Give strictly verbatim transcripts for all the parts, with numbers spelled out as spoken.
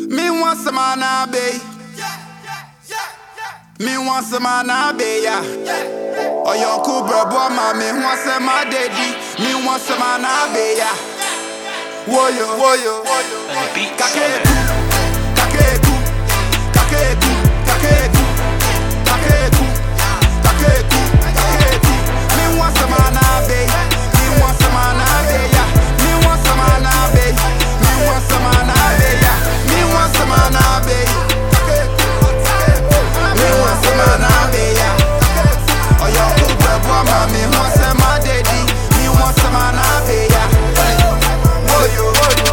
Me want some anabe. Me want some anabe, yeah. Oh, your cool bro, boy, me want some daddy. Me want some anabe, yeah. Woyo, woyo, woyo. Kakeku, kakeku, kakeku, kakeku, kakeku, kakeku, kakeku. Me want some anabe. Me want some anabe, yeah. Me want some anabe. Me want some anabe, yeah. Me want some anabe. Me want some anabe, yeah. Oh, your cool bro, boy, me want some daddy. Me want some anabe, yeah. Woyo, woyo.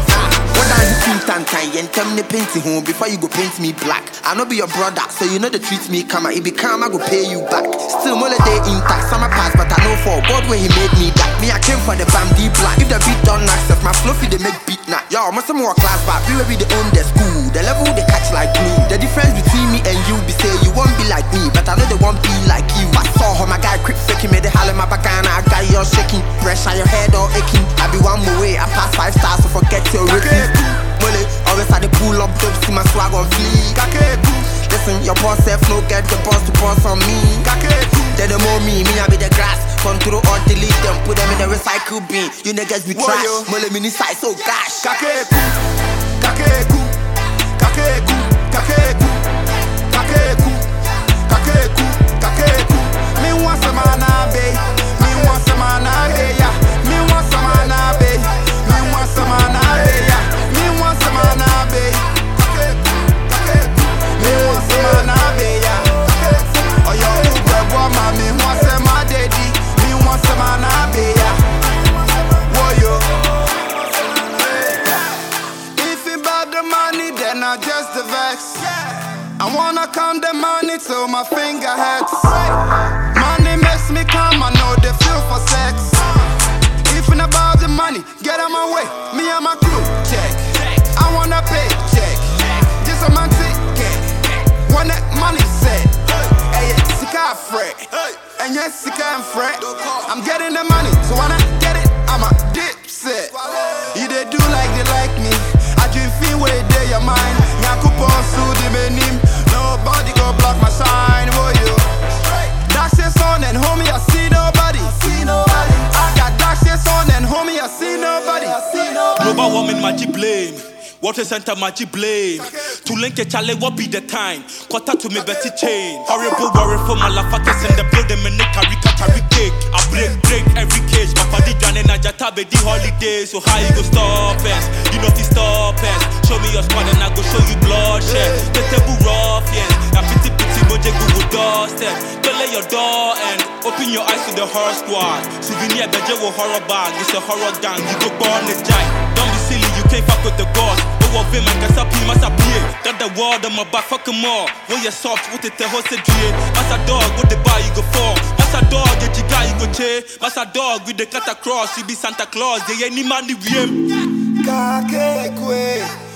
And tell me paint home before you go paint me black. I know be your brother, so you know they treat me karma. If be karma, I go pay you back. Still more day intact, summer pass, but I know for God when he made me that. Me, I came for the fam deep black. If the beat don't knock stuff, my fluffy they make beat now. Yo, must some more class back. We will be the own the school. The level they catch like glue. The difference between me and you be say you won't be like me, but I know they won't be like you. I saw how my guy quick faking made the hell in my back and I got you shaking. Pressure your head all aching. I be one more way. I pass five stars, so forget your rating. Mole, always had to pull up dope, see my swag on fleek. Kakeku. Listen, your boss self no get the boss to boss on me. Kakeku. They don't know me, me I be the grass. Control or delete them, put them in the recycle bin. You niggas be trash. Mole mini size so gosh. Kakeku, kakeku, kakeku, kakeku, kakeku, kakeku, kakeku. Me want some anabe, me want some anabe, yeah. Me want some anabe, me want some anabe, yeah. Me want some anabe, kakeku, kakeku. Me want some anabe, yeah. Oh, yo, you boy, me want some daddy. Me want some anabe, yeah. Woyo. If it about the money, then I just the vex. I wanna count the money till my finger hurts. Money makes me calm, I know the feel for sex. If it about the money, get out my way. Me and my crew, check. I wanna pay, check. Just a man ticket. When that money set, hey, it's sick of fret. And yes, sick and fret. I'm getting the money, so when I get it, I'm a dipset. You they do like they like me. I dream feel where they your mind. Nyakupo su di benim. Nobody go block my shine, boy you. Dash this on and homie, I see nobody. I got dash this on and homie, I see nobody. Global warming, magic blame. Water center, magic blame. To link a challenge, what be the time? Quarter to me, Betty chain. Horrible worry for my lafakas in the building, and they carry carry cake. I break, break every cage. My body done in a jatabe the holiday. So how you go stop us? You know if you stop us. Show me your squad and I go show you bloodshed. The table rough, yes. I pity pity moje Google doorstep. Don't let your door and open your eyes to the horror squad. Souvenir beje wo horror bag. It's a horror gang. You go born the giant. Don't be silly, you can't fuck with the gods. Oh, of him and guess up, must appear. Got the word on my back, fuck him all. When you're soft, what it the host a dream. As a dog, what the bar you go for. As a dog, get you guy you go che. As a dog with the cut across, you be Santa Claus. They ain't any money with him. Kakekwe.